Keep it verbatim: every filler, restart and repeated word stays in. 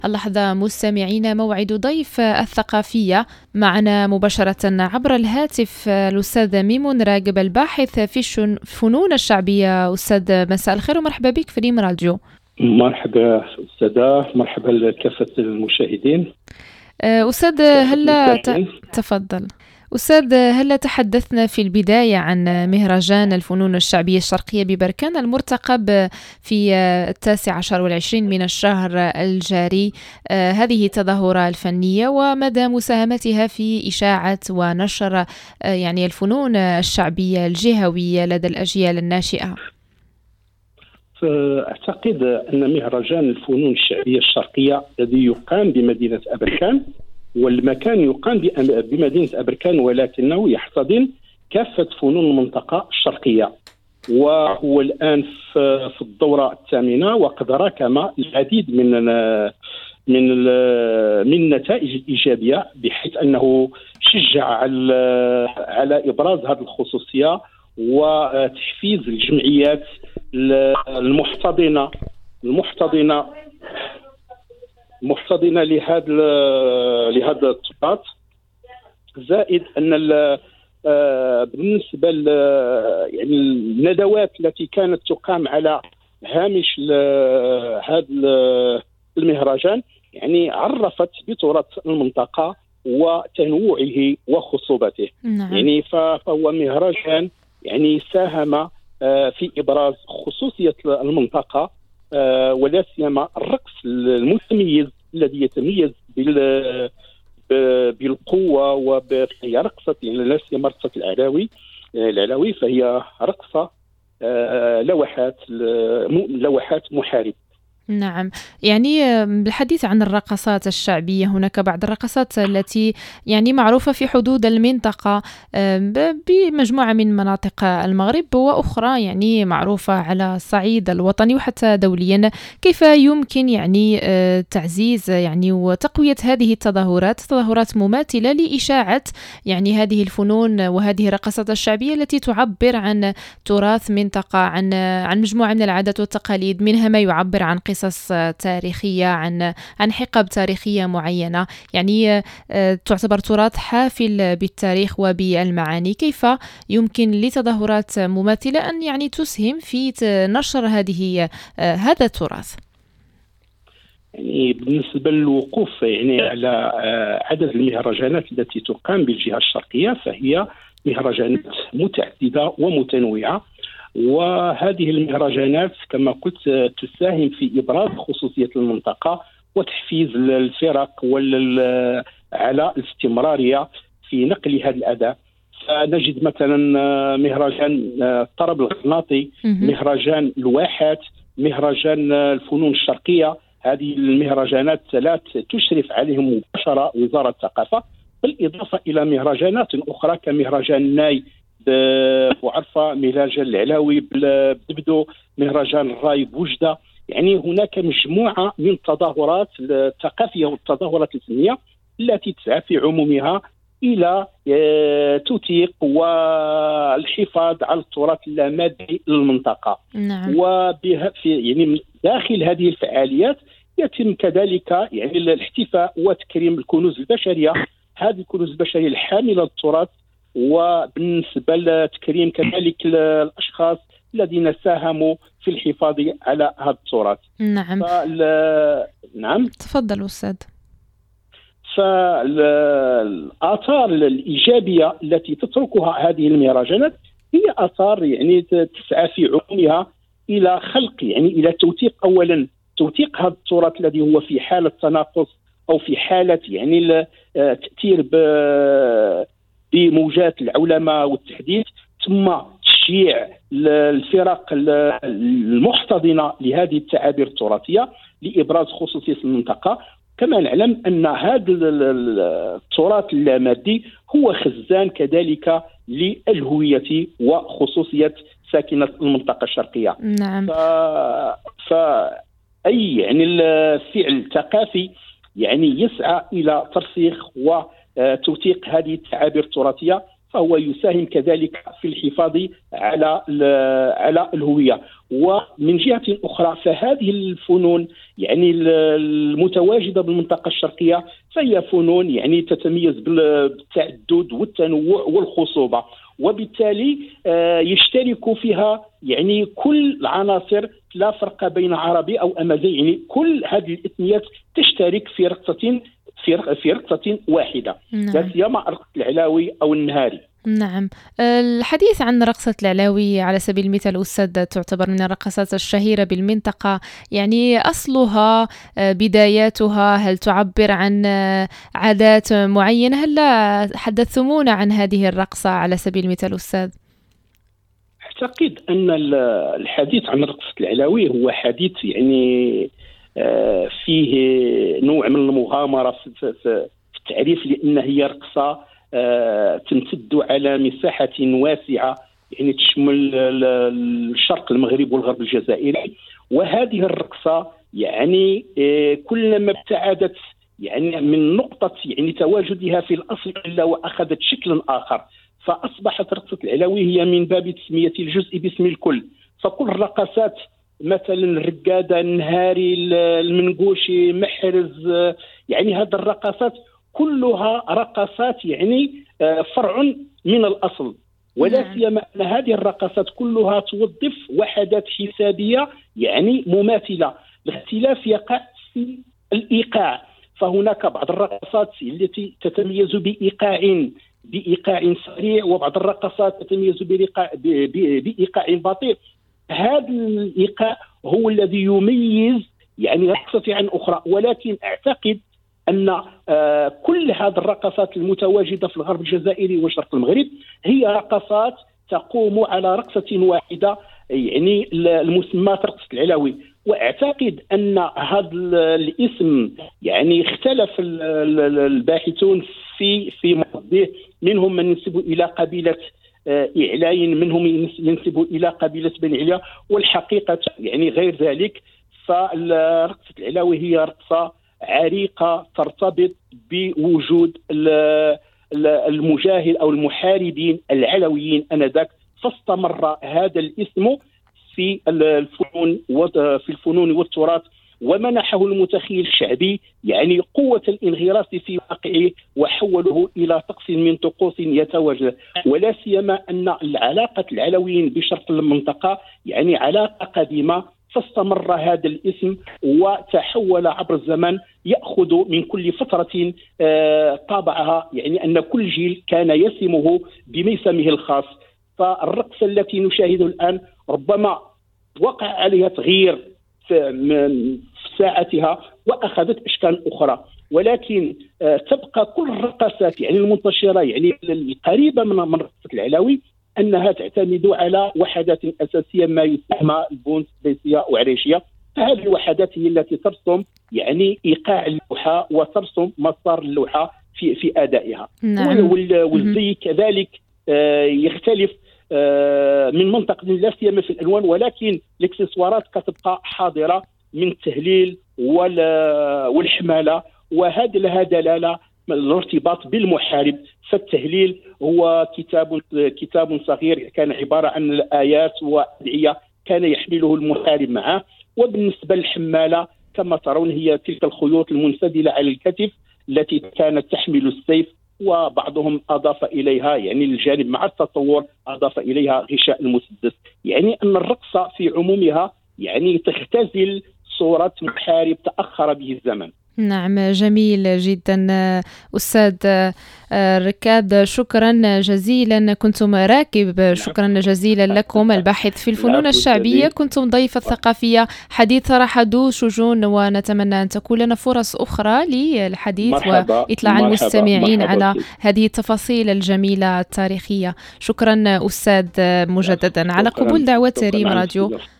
اللحظة مستمعين، موعد ضيف الثقافية معنا مباشرة عبر الهاتف الأستاذ ميمون راقب، الباحث في الفنون الشعبية. أستاذ مساء الخير ومرحبا بك في ريم راديو. مرحبا أستاذة، مرحبا لكافة المشاهدين. أستاذ هلا تفضل. أستاذ هلا تحدثنا في البداية عن مهرجان الفنون الشعبية الشرقية ببركان المرتقب في التاسع عشر والعشرين من الشهر الجاري. آه هذه التظاهرة الفنية ومدى مساهمتها في إشاعة ونشر آه يعني الفنون الشعبية الجهوية لدى الأجيال الناشئة. أعتقد أن مهرجان الفنون الشعبية الشرقية الذي يقام بمدينة أبركان والمكان يقام بمدينة أبركان، ولكنه يحتضن كافة فنون المنطقة الشرقية، وهو الآن في الدورة الثامنة، وقد راكم العديد من من من النتائج الإيجابية، بحيث أنه شجع على على إبراز هذه الخصوصية وتحفيز الجمعيات المحتضنة المحتضنة محتضنة لهذا لهذا التراث. زائد أن بالنسبة يعني الندوات التي كانت تقام على هامش هذا المهرجان يعني عرفت بتراث المنطقة وتنوعه وخصوبته. نعم. يعني فهو مهرجان يعني ساهم في إبراز خصوصية المنطقة، ولا سيما الرقص المتميز الذي يتميز بالقوة، وهي رقصة يعني لا سيما رقصة العلاوي العلاوي فهي رقصة لوحات لوحات محارب. نعم، يعني بالحديث عن الرقصات الشعبية، هناك بعض الرقصات التي يعني معروفة في حدود المنطقة بمجموعة من مناطق المغرب، وأخرى يعني معروفة على الصعيد الوطني وحتى دوليا. كيف يمكن يعني تعزيز يعني وتقوية هذه التظاهرات تظاهرات مماثلة لإشاعة يعني هذه الفنون وهذه الرقصات الشعبية التي تعبر عن تراث منطقة، عن عن مجموعة من العادات والتقاليد، منها ما يعبر عن قصص تاريخية، عن عن حقب تاريخية معينة، يعني تعتبر تراث حافل بالتاريخ وبالمعاني. كيف يمكن لتظاهرات مماثلة أن يعني تسهم في نشر هذه هذا التراث؟ يعني بالنسبة للوقوف يعني على عدد المهرجانات التي تقام بالجهة الشرقية، فهي مهرجانات متعددة ومتنوعة، وهذه المهرجانات كما قلت تساهم في إبراز خصوصية المنطقة وتحفيز الفرق على الاستمرارية في نقل هذا الأداء. فنجد مثلا مهرجان الطرب الغناطي، مهرجان الواحات، مهرجان الفنون الشرقية. هذه المهرجانات ثلاث تشرف عليهم مباشرة وزارة الثقافة، بالإضافة إلى مهرجانات أخرى كمهرجان ناي وعرفة، مهرجان العلاوي بدبدو، مهرجان الراي بوجدة. يعني هناك مجموعة من التظاهرات الثقافية والتظاهرات الفنية التي تسعى في عمومها إلى توثيق والحفاظ على التراث اللامادي للمنطقة. نعم. وبها في يعني داخل هذه الفعاليات يتم كذلك يعني الاحتفاء وتكريم الكنوز البشرية، هذه الكنوز البشرية الحاملة للتراث، وبالنسبة لتكريم كذلك الأشخاص الذين ساهموا في الحفاظ على هذا التراث. نعم. فال... نعم تفضل أستاذ. فالآثار الإيجابية التي تتركها هذه المهرجانات هي آثار يعني تسعى في عمومها إلى خلق يعني إلى توثيق، أولا توثيق هذا التراث الذي هو في حالة تناقص أو في حالة يعني تأثير بموجات العولمة والتحديث، ثم تشجيع الفرق المحتضنة لهذه التعابير التراثية لإبراز خصوصية المنطقة. كما نعلم أن هذا التراث اللامادي هو خزان كذلك للهوية وخصوصية ساكنة المنطقة الشرقية. نعم. ف... فأي يعني الفعل الثقافي يعني يسعى إلى ترسيخ وتوثيق هذه التعابير التراثية فهو يساهم كذلك في الحفاظ على على الهوية. ومن جهة أخرى فهذه الفنون يعني المتواجدة بالمنطقة الشرقية فهي فنون يعني تتميز بالتعدد والتنوع والخصوبة، وبالتالي يشترك فيها يعني كل العناصر، لا فرق بين عربي أو أمازيغي، يعني كل هذه الإثنيات تشترك في رقصة في في رقصة واحدة، لا سيما رقصة العلاوي أو النهاري. نعم، الحديث عن رقصة العلاوي على سبيل المثال أستاذ تعتبر من الرقصات الشهيرة بالمنطقة، يعني أصلها بداياتها هل تعبر عن عادات معينة؟ هل حدثتمونا عن هذه الرقصة على سبيل المثال أستاذ؟ أعتقد أن الحديث عن رقصة العلاوي هو حديث يعني فيه نوع من المغامرة في التعريف، لأن هي رقصة تمتد على مساحة واسعة يعني تشمل الشرق المغرب والغرب الجزائري. وهذه الرقصة يعني كلما ابتعدت يعني من نقطة يعني تواجدها في الأصل إلا وأخذت شكلا آخر، فأصبحت رقصة العلاوي هي من باب تسمية الجزء باسم الكل. فكل الرقصات مثلا الرقادة، النهاري، المنقوشي، محرز، يعني هذه الرقصات كلها رقصات يعني فرع من الأصل، ولا سيما أن هذه الرقصات كلها توظف وحدات حسابية يعني مماثلة. الاختلاف يقع في الإيقاع، فهناك بعض الرقصات التي تتميز بإيقاع بإيقاع سريع، وبعض الرقصات تتميز بإيقاع بطيء. هذا الإيقاع هو الذي يميز يعني رقصة عن أخرى، ولكن أعتقد أن كل هذه الرقصات المتواجدة في الغرب الجزائري وشرق المغرب هي رقصات تقوم على رقصة واحدة يعني المسمى رقصة العلاوي. وأعتقد أن هذا الاسم يعني اختلف الباحثون في في مرضيه، منهم من ينسب إلى قبيلة إعلاين، منهم ينسب إلى قبيلة بني عليا، والحقيقة يعني غير ذلك. فرقصة العلاوي هي رقصة عريقة ترتبط بوجود المجاهد أو المحاربين العلويين آنذاك، فاستمر هذا الاسم في الفنون في الفنون والتراث، ومنحه المتخيل الشعبي يعني قوة الانغراس في واقعه وحوله إلى طقس من طقوس يتواجد. ولا سيما أن العلاقة العلويين بشرق المنطقة يعني علاقة قديمة، فاستمر هذا الاسم وتحول عبر الزمن، يأخذ من كل فترة طابعها، يعني أن كل جيل كان يسمه بميسمه الخاص. فالرقصة التي نشاهده الآن ربما وقع عليها تغيير في ساعتها وأخذت أشكال أخرى، ولكن تبقى كل الرقصات يعني المنتشرة يعني القريبة من رقصة العلاوي أنها تعتمد على وحدات أساسية ما يسمى البونت، بيسية وعريشية. فهذه الوحدات هي التي ترسم يعني إيقاع اللوحة وترسم مسار اللوحة في في أدائها. نعم. والزي كذلك يختلف من منطقة لا سيما في الألوان، ولكن الاكسسوارات كتبقى حاضرة من التهليل والحمالة، وهذا لها دلالة الارتباط بالمحارب. فالتهليل هو كتاب كتاب صغير كان عبارة عن الآيات وأدعية كان يحمله المحارب معه. وبالنسبة للحمالة كما ترون هي تلك الخيوط المنسدلة على الكتف التي كانت تحمل السيف، وبعضهم أضاف إليها يعني الجانب مع التطور أضاف إليها غشاء المسدس. يعني أن الرقصة في عمومها يعني تختزل صورة محارب تأخر به الزمن. نعم، جميل جدا أستاذ ركاد، شكرا جزيلا. كنتم راكب، شكرا جزيلا لكم، الباحث في الفنون الشعبية، كنتم ضيفة ثقافية حديث راح ذو شجون، ونتمنى أن تكون لنا فرص أخرى للحديث وإطلاع المستمعين على هذه التفاصيل الجميلة التاريخية. شكرا أستاذ مجددا على قبول دعوة ريم راديو.